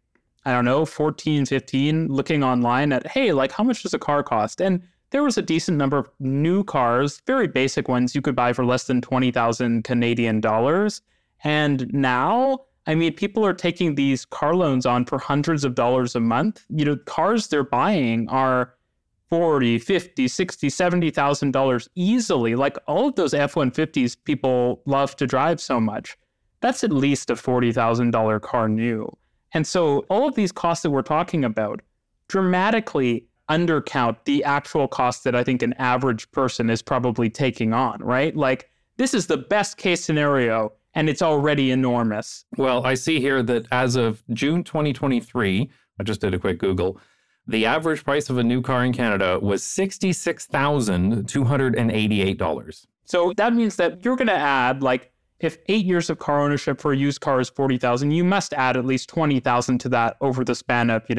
14, 15, looking online at, hey, like, how much does a car cost? And there was a decent number of new cars, very basic ones you could buy for less than 20,000 Canadian dollars. And now, I mean, people are taking these car loans on for hundreds of dollars a month. Cars they're buying are $40,000, $50,000, $60,000, $70,000 easily. Like all of those F-150s people love to drive so much. That's at least a $40,000 car new. And so all of these costs that we're talking about dramatically undercount the actual cost that I think an average person is probably taking on, right? Like, this is the best case scenario, and it's already enormous. Well, I see here that as of June 2023, I just did a quick Google, the average price of a new car in Canada was $66,288. So that means that you're going to add, like, if 8 years of car ownership for a used car is $40,000, you must add at least $20,000 to that over the span of,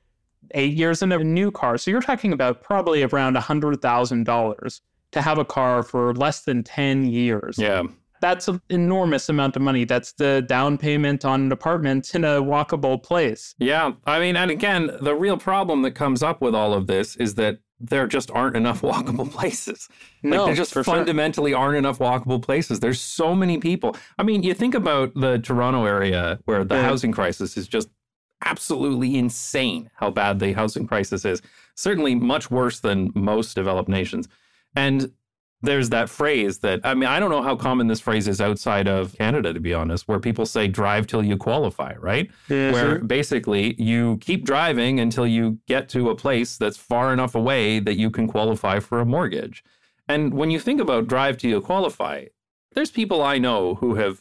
8 years in a new car. So you're talking about probably around $100,000 to have a car for less than 10 years. Yeah. That's an enormous amount of money. That's the down payment on an apartment in a walkable place. Yeah. I mean, and again, the real problem that comes up with all of this is that there just aren't enough walkable places. Like, there just fundamentally aren't enough walkable places. There's so many people. I mean, you think about the Toronto area where the housing crisis is just absolutely insane how bad the housing crisis is. Certainly much worse than most developed nations. And there's that phrase that, I mean, I don't know how common this phrase is outside of Canada, to be honest, where people say drive till you qualify, right? Mm-hmm. Where basically you keep driving until you get to a place that's far enough away that you can qualify for a mortgage. And when you think about drive till you qualify, there's people I know who have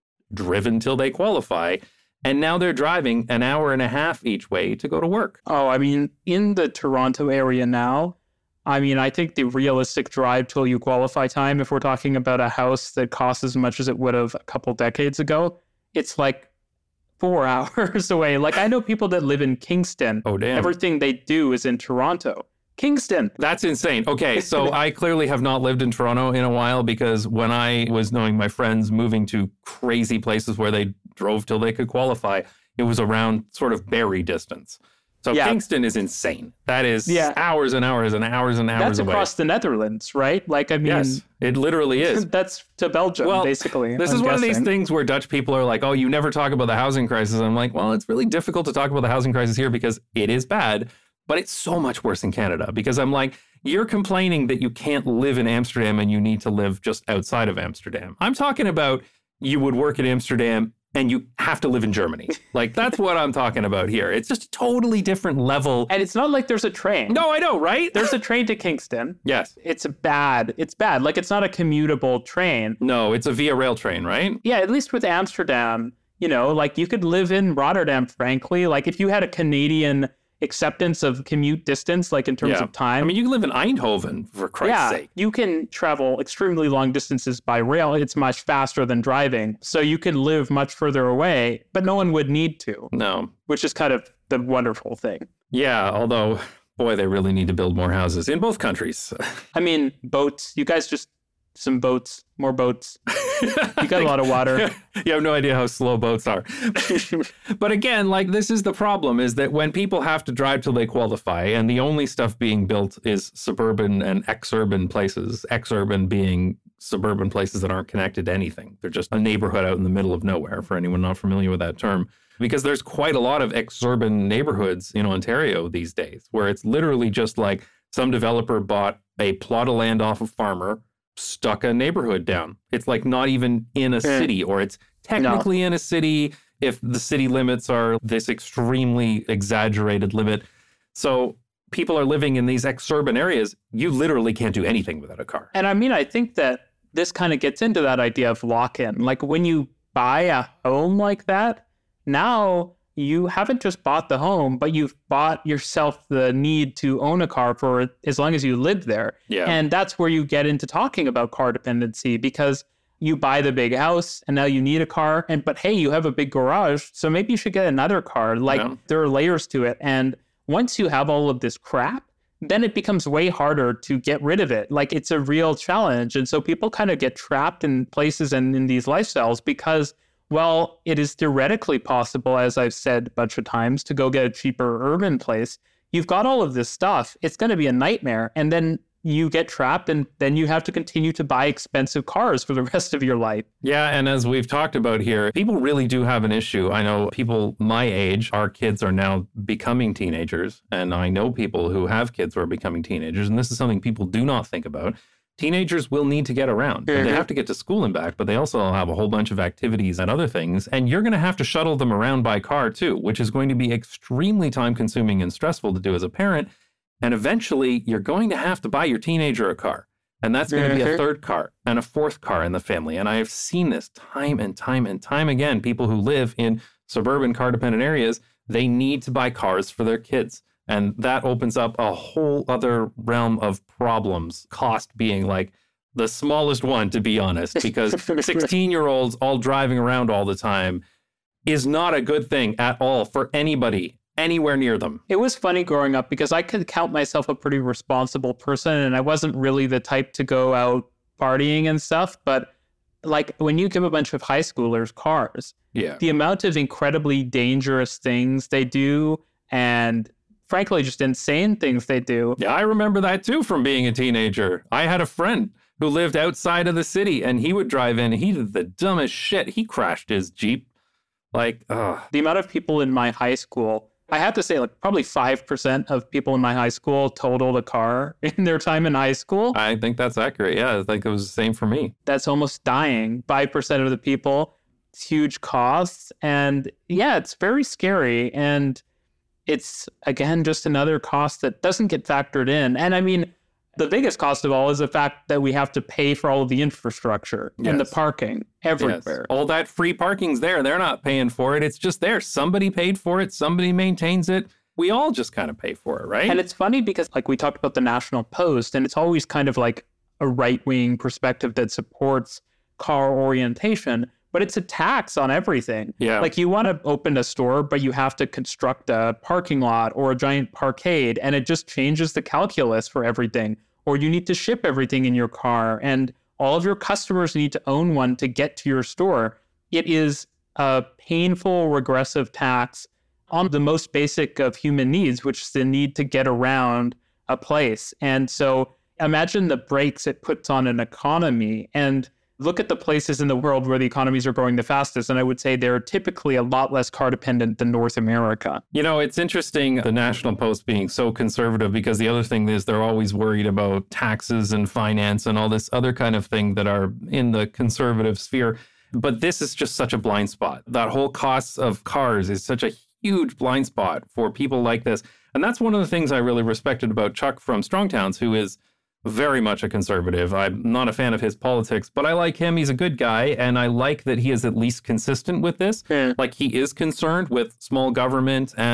driven till they qualify, and now they're driving an hour and a half each way to go to work. Oh, I mean, in the Toronto area now, I think the realistic drive till you qualify time, if we're talking about a house that costs as much as it would have a couple decades ago, it's like 4 hours away. Like, I know people that live in Kingston. Oh, damn. Everything they do is in Toronto. Kingston. That's insane. Okay, so I clearly have not lived in Toronto in a while because when I was knowing my friends moving to crazy places where they drove till they could qualify, it was around sort of Barrie distance. So Kingston is insane. That is hours and hours and hours and hours That's away. Across the Netherlands, right? Like, I mean... Yes, it literally is. That's to Belgium, basically. This is one of these things where Dutch people are like, oh, you never talk about the housing crisis. I'm like, well, it's really difficult to talk about the housing crisis here because it is bad, but it's so much worse in Canada. Because I'm like, you're complaining that you can't live in Amsterdam and you need to live just outside of Amsterdam. I'm talking about you would work in Amsterdam and you have to live in Germany. Like, that's what I'm talking about here. It's just a totally different level. And it's not like there's a train. No, I know, right? There's a train to Kingston. Yes. It's bad. Like, it's not a commutable train. No, it's a Via Rail train, right? Yeah, at least with Amsterdam, like, you could live in Rotterdam, frankly. Like, if you had a Canadian acceptance of commute distance, like in terms of time. I mean, you can live in Eindhoven, for Christ's sake. You can travel extremely long distances by rail. It's much faster than driving. So you can live much further away, but no one would need to. No. Which is kind of the wonderful thing. Yeah, although, boy, they really need to build more houses in both countries. I mean, boats. You guys just... some boats, more boats. You got a lot of water. You have no idea how slow boats are. But again, like, this is the problem, is that when people have to drive till they qualify, and the only stuff being built is suburban and exurban places, exurban being suburban places that aren't connected to anything. They're just a neighborhood out in the middle of nowhere, for anyone not familiar with that term. Because there's quite a lot of exurban neighborhoods in Ontario these days, where it's literally just like some developer bought a plot of land off a farmer, stuck a neighborhood down. It's like not even in a city, or it's technically in a city if the city limits are this extremely exaggerated limit. So people are living in these exurban areas. You literally can't do anything without a car. And I mean, I think that this kind of gets into that idea of lock-in. Like when you buy a home like that, now you haven't just bought the home, but you've bought yourself the need to own a car for as long as you live there. Yeah. And that's where you get into talking about car dependency, because you buy the big house and now you need a car. But hey, you have a big garage, so maybe you should get another car. Like there are layers to it. And once you have all of this crap, then it becomes way harder to get rid of it. Like it's a real challenge. And so people kind of get trapped in places and in these lifestyles because, well, it is theoretically possible, as I've said a bunch of times, to go get a cheaper urban place. You've got all of this stuff. It's going to be a nightmare. And then you get trapped, and then you have to continue to buy expensive cars for the rest of your life. Yeah, and as we've talked about here, people really do have an issue. I know people my age, our kids are now becoming teenagers, and I know people who have kids who are becoming teenagers, and this is something people do not think about. Teenagers will need to get around. Mm-hmm. They have to get to school and back, but they also have a whole bunch of activities and other things. And you're going to have to shuttle them around by car too, which is going to be extremely time consuming and stressful to do as a parent. And eventually you're going to have to buy your teenager a car. And that's going to be a third car and a fourth car in the family. And I have seen this time and time and time again. People who live in suburban car dependent areas, they need to buy cars for their kids. And that opens up a whole other realm of problems, cost being like the smallest one, to be honest, because 16-year-olds all driving around all the time is not a good thing at all for anybody anywhere near them. It was funny growing up because I could count myself a pretty responsible person, and I wasn't really the type to go out partying and stuff. But like when you give a bunch of high schoolers cars, the amount of incredibly dangerous things they do and frankly, just insane things they do. Yeah, I remember that too from being a teenager. I had a friend who lived outside of the city and he would drive in. He did the dumbest shit. He crashed his Jeep. Like, ugh. The amount of people in my high school, I have to say, like probably 5% of people in my high school totaled a car in their time in high school. I think that's accurate. Yeah, I think it was the same for me. That's almost dying. 5% of the people, it's huge costs. And yeah, it's very scary. And it's, again, just another cost that doesn't get factored in. And I mean, the biggest cost of all is the fact that we have to pay for all of the infrastructure and the parking everywhere. Yes. All that free parking's there. They're not paying for it. It's just there. Somebody paid for it. Somebody maintains it. We all just kind of pay for it, right? And it's funny because like we talked about the National Post, and it's always kind of like a right-wing perspective that supports car orientation. But it's a tax on everything. Yeah. Like you want to open a store, but you have to construct a parking lot or a giant parkade, and it just changes the calculus for everything. Or you need to ship everything in your car, and all of your customers need to own one to get to your store. It is a painful, regressive tax on the most basic of human needs, which is the need to get around a place. And so imagine the brakes it puts on an economy, and look at the places in the world where the economies are growing the fastest, and I would say they're typically a lot less car dependent than North America. You know, it's interesting, the National Post being so conservative, because the other thing is they're always worried about taxes and finance and all this other kind of thing that are in the conservative sphere. But this is just such a blind spot. That whole cost of cars is such a huge blind spot for people like this. And that's one of the things I really respected about Chuck from Strong Towns, who is very much a conservative. I'm not a fan of his politics, but I like him. He's a good guy. And I like that he is at least consistent with this. Like he is concerned with small government and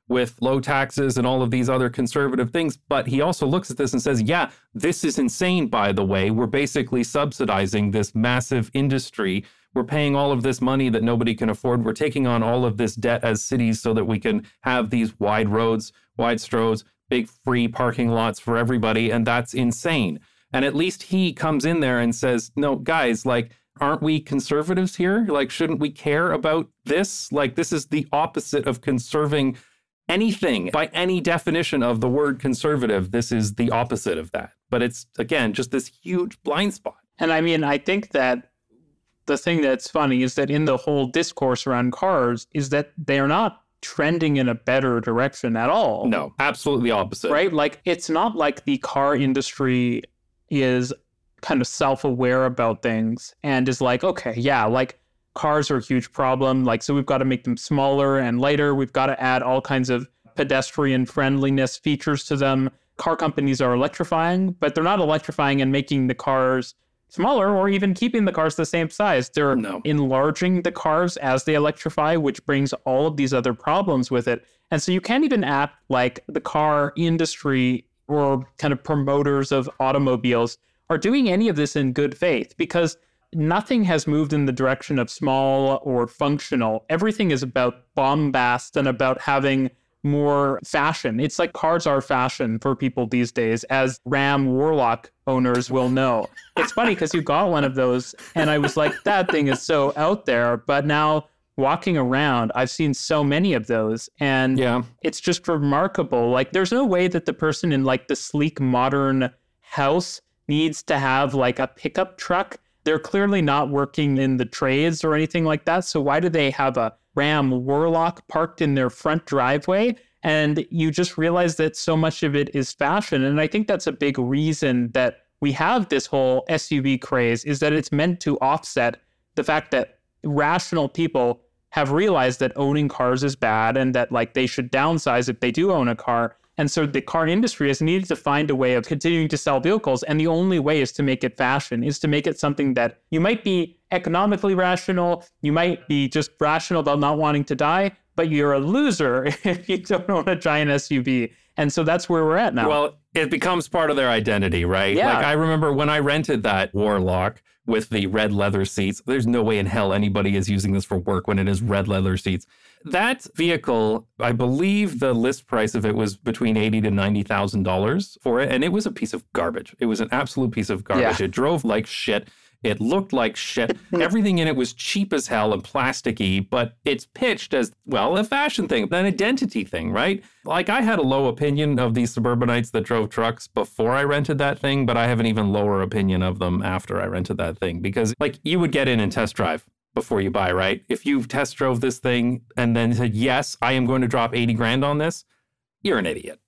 with low taxes and all of these other conservative things. But he also looks at this and says, yeah, this is insane, by the way. We're basically subsidizing this massive industry. We're paying all of this money that nobody can afford. We're taking on all of this debt as cities so that we can have these wide roads, wide roads, big free parking lots for everybody. And that's insane. And at least he comes in there and says, no, guys, like, aren't we conservatives here? Like, shouldn't we care about this? Like, this is the opposite of conserving anything by any definition of the word conservative. This is the opposite of that. But it's, again, just this huge blind spot. And I mean, I think that the thing that's funny is that in the whole discourse around cars is that they're not trending in a better direction at all. No, absolutely opposite. Right? Like, it's not like the car industry is kind of self-aware about things and is like, okay, yeah, like cars are a huge problem. Like, so we've got to make them smaller and lighter. We've got to add all kinds of pedestrian friendliness features to them. Car companies are electrifying, but they're not electrifying and making the cars smaller or even keeping the cars the same size. They're enlarging the cars as they electrify, which brings all of these other problems with it. And so you can't even act like the car industry or kind of promoters of automobiles are doing any of this in good faith, because nothing has moved in the direction of small or functional. Everything is about bombast and about having more fashion. It's like cars are fashion for people these days, as Ram Warlock owners will know. It's funny because you got one of those and I was like, that thing is so out there. But now walking around, I've seen so many of those, and it's just remarkable. Like, there's no way that the person in like the sleek modern house needs to have like a pickup truck. They're clearly not working in the trades or anything like that. So why do they have a Ram Warlock parked in their front driveway? And you just realize that so much of it is fashion. And I think that's a big reason that we have this whole SUV craze, is that it's meant to offset the fact that rational people have realized that owning cars is bad and that like they should downsize if they do own a car. And so the car industry has needed to find a way of continuing to sell vehicles. And the only way is to make it fashion, is to make it something that you might be economically rational, you might be just rational about not wanting to die, but you're a loser if you don't own a giant SUV. And so that's where we're at now. Well, it becomes part of their identity, right? Yeah. Like, I remember when I rented that Warlock with the red leather seats. There's no way in hell anybody is using this for work when it is red leather seats. That vehicle, I believe the list price of it was between $80,000 to $90,000 for it. And it was a piece of garbage. It was an absolute piece of garbage. Yeah. It drove like shit. It looked like shit. Everything in it was cheap as hell and plasticky, but it's pitched as, well, a fashion thing, an identity thing, right? Like, I had a low opinion of these suburbanites that drove trucks before I rented that thing, but I have an even lower opinion of them after I rented that thing, because like, you would get in and test drive before you buy, right? If you test drove this thing and then said, yes, I am going to drop 80 grand on this, you're an idiot.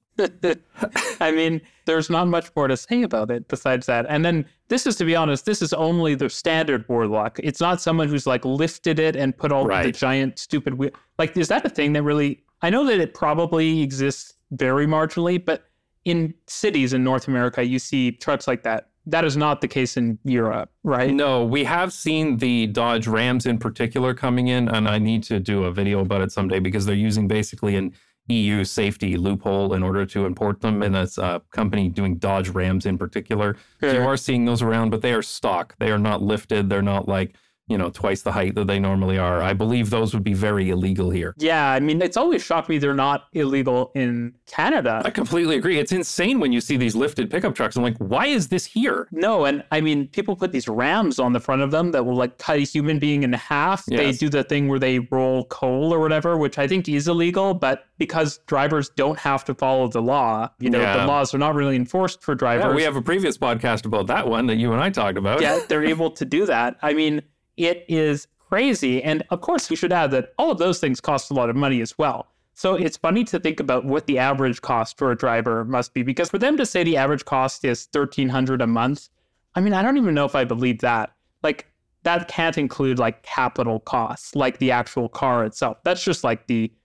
I mean, there's not much more to say about it besides that. And then this is, to be honest, this is only the standard Warlock. It's not someone who's like lifted it and put all the giant stupid wheel. Like, is that a thing that really, I know that it probably exists very marginally, but in cities in North America, you see trucks like that. That is not the case in Europe, right? No, we have seen the Dodge Rams in particular coming in, and I need to do a video about it someday, because they're using basically an EU safety loophole in order to import them. And that's a company doing Dodge Rams in particular. Sure. So you are seeing those around, but they are stock. They are not lifted. They're not like, you know, twice the height that they normally are. I believe those would be very illegal here. Yeah, I mean, it's always shocked me they're not illegal in Canada. I completely agree. It's insane when you see these lifted pickup trucks. I'm like, why is this here? No, and I mean, people put these rams on the front of them that will like cut a human being in half. Yes. They do the thing where they roll coal or whatever, which I think is illegal, but because drivers don't have to follow the law, you know, the laws are not really enforced for drivers. Yeah, we have a previous podcast about that one that you and I talked about. Yeah, they're able to do that. I mean, it is crazy. And of course, we should add that all of those things cost a lot of money as well. So it's funny to think about what the average cost for a driver must be, because for them to say the average cost is $1,300 a month, I mean, I don't even know if I believe that. Like, that can't include like capital costs, like the actual car itself. That's just like the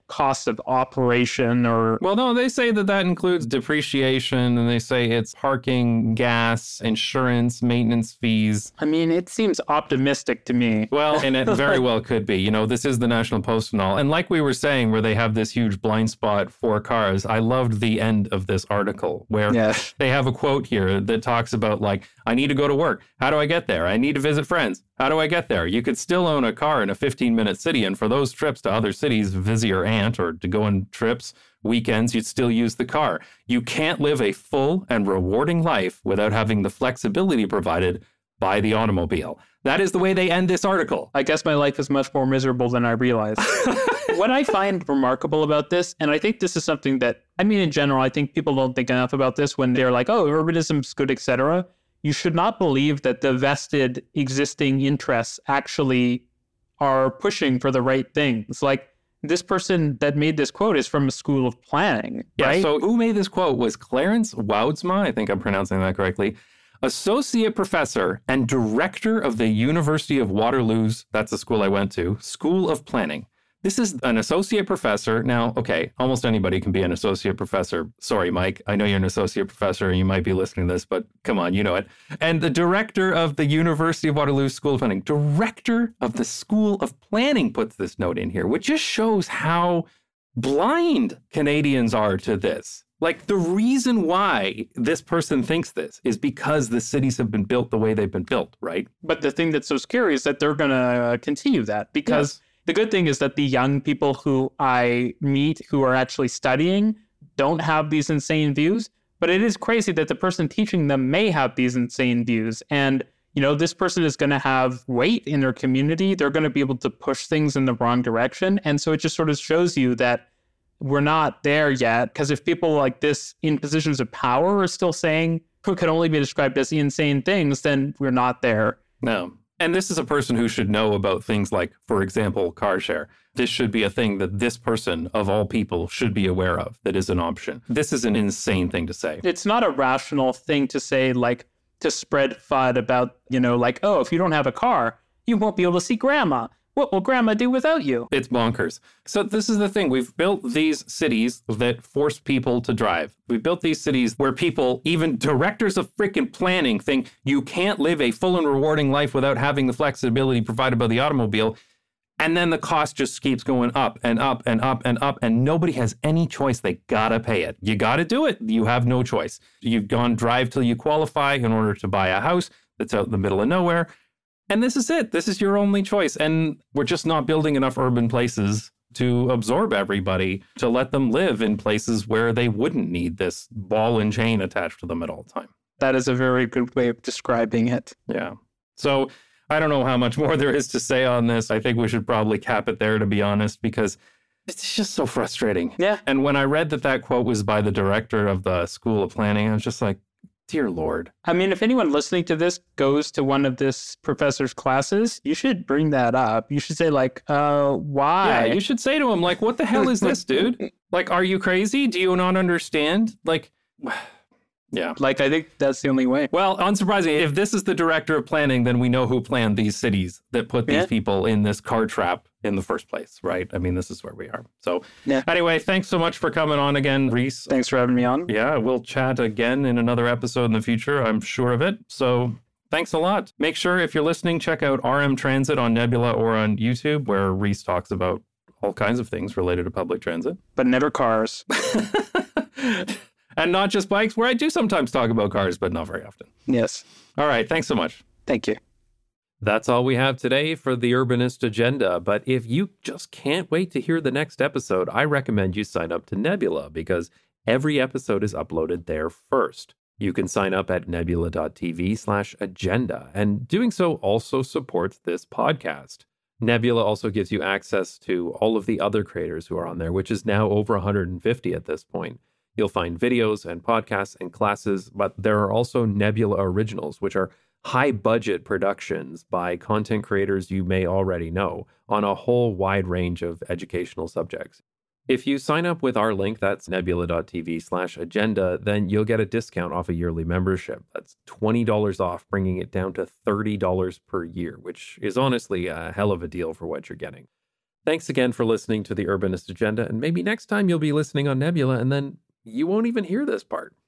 cost of operation or... Well, no, they say that that includes depreciation, and they say it's parking, gas, insurance, maintenance fees. I mean, it seems optimistic to me. Well, and it very well could be. You know, this is the National Post and all. And like we were saying, where they have this huge blind spot for cars, I loved the end of this article where they have a quote here that talks about, like, I need to go to work. How do I get there? I need to visit friends. How do I get there? You could still own a car in a 15-minute city, and for those trips to other cities, visit your aunt, or to go on trips, weekends, you'd still use the car. You can't live a full and rewarding life without having the flexibility provided by the automobile. That is the way they end this article. I guess my life is much more miserable than I realized. What I find remarkable about this, and I think this is something that, I mean, in general, I think people don't think enough about this when they're like, oh, urbanism's good, etc. You should not believe that the vested existing interests actually are pushing for the right things. Like, this person that made this quote is from a school of planning, right? Yeah, so who made this quote was Clarence Woudsma, I think I'm pronouncing that correctly, associate professor and director of the University of Waterloo's, that's the school I went to, School of Planning. This is an associate professor. Now, okay, almost anybody can be an associate professor. Sorry, Mike, I know you're an associate professor and you might be listening to this, but come on, you know it. And the director of the University of Waterloo School of Planning, director of the School of Planning puts this note in here, which just shows how blind Canadians are to this. Like, the reason why this person thinks this is because the cities have been built the way they've been built, right? But the thing that's so scary is that they're going to continue that because... Yes. The good thing is that the young people who I meet who are actually studying don't have these insane views, but it is crazy that the person teaching them may have these insane views. And, you know, this person is going to have weight in their community. They're going to be able to push things in the wrong direction. And so it just sort of shows you that we're not there yet. Because if people like this in positions of power are still saying who can only be described as insane things, then we're not there. No. And this is a person who should know about things like, for example, car share. This should be a thing that this person, of all people, should be aware of, that is an option. This is an insane thing to say. It's not a rational thing to say, like, to spread FUD about, you know, like, oh, if you don't have a car, you won't be able to see grandma. What will grandma do without you? It's bonkers. So this is the thing. We've built these cities that force people to drive. We've built these cities where people, even directors of freaking planning, think you can't live a full and rewarding life without having the flexibility provided by the automobile. And then the cost just keeps going up and up and up and up, and nobody has any choice. They gotta pay it. You gotta do it. You have no choice. You've gone drive till you qualify in order to buy a house that's out in the middle of nowhere. And this is it. This is your only choice. And we're just not building enough urban places to absorb everybody, to let them live in places where they wouldn't need this ball and chain attached to them at all time. That is a very good way of describing it. Yeah. So I don't know how much more there is to say on this. I think we should probably cap it there, to be honest, because it's just so frustrating. Yeah. And when I read that quote was by the director of the School of Planning, I was just like, dear Lord. I mean, if anyone listening to this goes to one of this professor's classes, you should bring that up. You should say, like, why? Yeah, you should say to him, like, what the hell is this, dude? Like, are you crazy? Do you not understand? Like, yeah. Like, I think that's the only way. Well, unsurprisingly, if this is the director of planning, then we know who planned these cities that put these people in this car trap in the first place, right? I mean, this is where we are. So anyway, thanks so much for coming on again, Rhys. Thanks for having me on. Yeah, we'll chat again in another episode in the future, I'm sure of it. So thanks a lot. Make sure, if you're listening, check out RM Transit on Nebula or on YouTube, where Rhys talks about all kinds of things related to public transit. But never cars. And not just bikes, where I do sometimes talk about cars, but not very often. Yes. All right. Thanks so much. Thank you. That's all we have today for the Urbanist Agenda. But if you just can't wait to hear the next episode, I recommend you sign up to Nebula, because every episode is uploaded there first. You can sign up at nebula.tv/agenda, and doing so also supports this podcast. Nebula also gives you access to all of the other creators who are on there, which is now over 150 at this point. You'll find videos and podcasts and classes, but there are also Nebula Originals, which are high-budget productions by content creators you may already know on a whole wide range of educational subjects. If you sign up with our link, that's nebula.tv/agenda, then you'll get a discount off a yearly membership. That's $20 off, bringing it down to $30 per year, which is honestly a hell of a deal for what you're getting. Thanks again for listening to the Urbanist Agenda, and maybe next time you'll be listening on Nebula, and then you won't even hear this part.